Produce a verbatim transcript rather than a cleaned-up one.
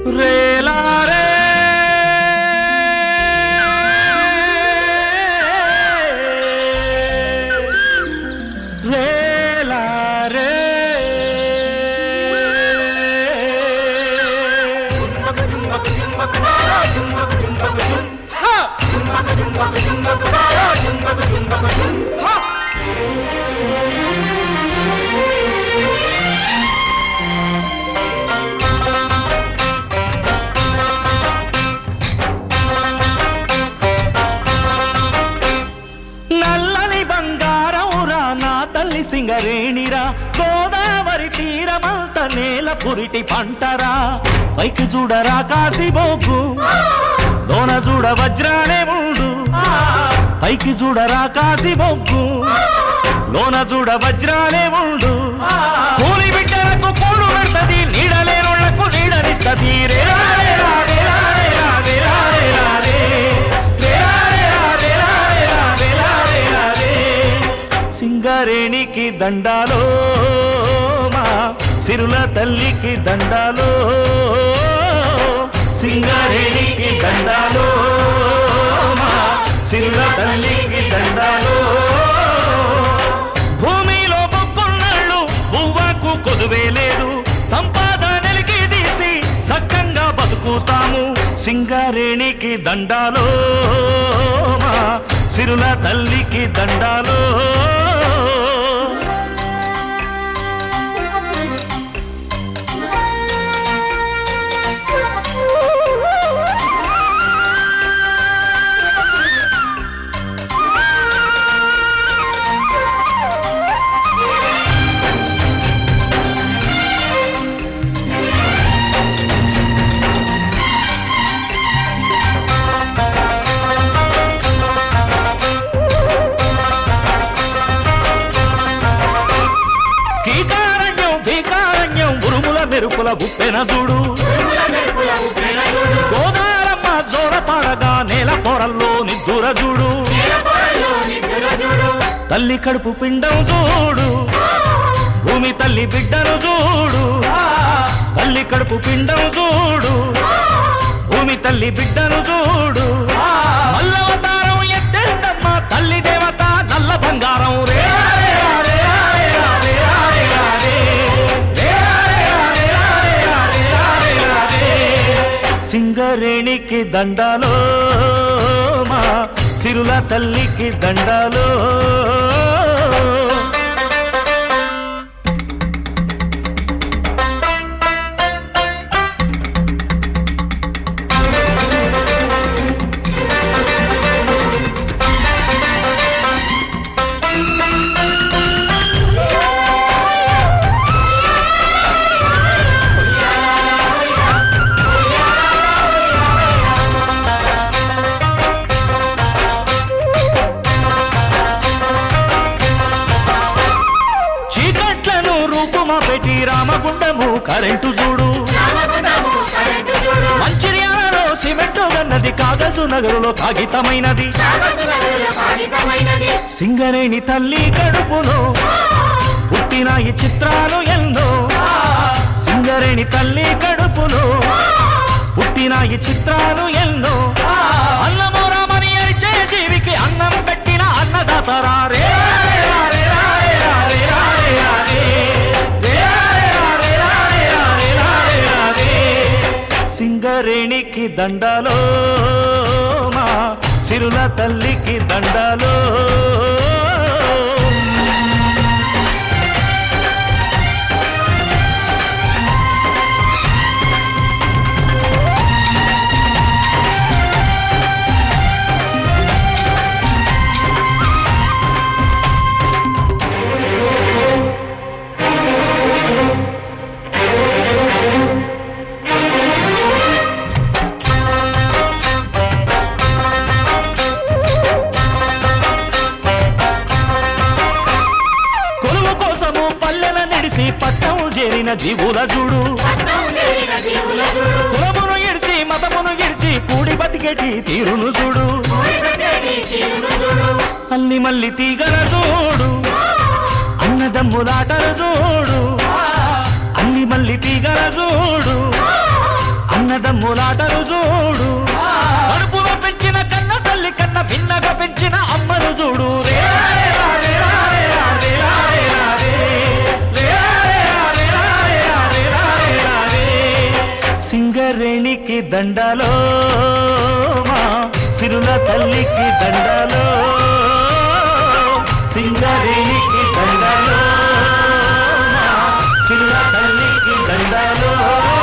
రేలారే రేలారే నల్లని బంగారమురా నా తల్లి సింగరేణిరా గోదావరి తీరమంత నేల పురిటి పంటరా పైకి చూడరా కాసిబోకు లోన చూడ వజ్రాలే మూడు పైకి చూడరా కాసిబోకు లోన చూడ వజ్రాలే మూడు కూలి బిడ్డలకు కూడు పెడతది నీడలేనుళ్లకు నీడనిస్తది సింగరేణికి దండాలో మా సిరుల తల్లికి దండాలో సింగరేణికి దండాలో మా సిరుల తల్లికి దండాలో భూమిలో బొక్కున్నాళ్ళు బువ్వకు కొదువే లేదు సంపాదనలకి తీసి సక్కంగా బతుకుతాము సింగరేణికి దండాలో మా సిరుల తల్లికి దండాలో మెరుపుల ఉప్పెన చూడు గోదారమ్మ జోర పాడగా నేల పొరల్లో నిద్దుర చూడు తల్లి కడుపు పిండం చూడు భూమి తల్లి బిడ్డను చూడు తల్లి కడుపు పిండం చూడు భూమి తల్లి బిడ్డను చూడు మల్లవతారం ఎత్తేందమ్మ తల్లి దేవత నల్ల బంగారం రే సింగరేణికి దండాలో మా సిరుల తల్లికి దండాలో పెట్టి రామగుండము కరెంటు చూడు మంచిర్యాలలో సిమెంట్ అన్నది కాగజు నగరులో కాగితమైనది సింగరేణి తల్లి కడుపులో పుట్టిన ఈ చిత్రాలు ఎన్నో సింగరేణి తల్లి కడుపులో పుట్టిన ఈ చిత్రాలు ఎన్నో అన్నమో రామని అరిచే జీవికి అన్నం పెట్టిన అన్నదాతరా రే సింగరేణికి దండాలో మా సిరుల తల్లికి దండాలో పట్టం చేరిన జీవుల చూడు కులమును ఇడిచి మతమును ఇడిచి కూడి బతికేటి తీరును చూడు అల్లి మల్లి తీగల చూడు అన్నదమ్ములాటలు చూడు అల్లి మల్లి తీగల చూడు అన్నదమ్ములాటలు దమ్ములాటలు చూడు కడుపులో పెంచిన కన్న తల్లి కన్న భిన్నగా పెంచిన అమ్మను చూడు రే సింగరేణికి దండాలో మా సిరుల తల్లికి దండాలో సింగరేణికి దండాలో మా సిరుల తల్లికి దండాలో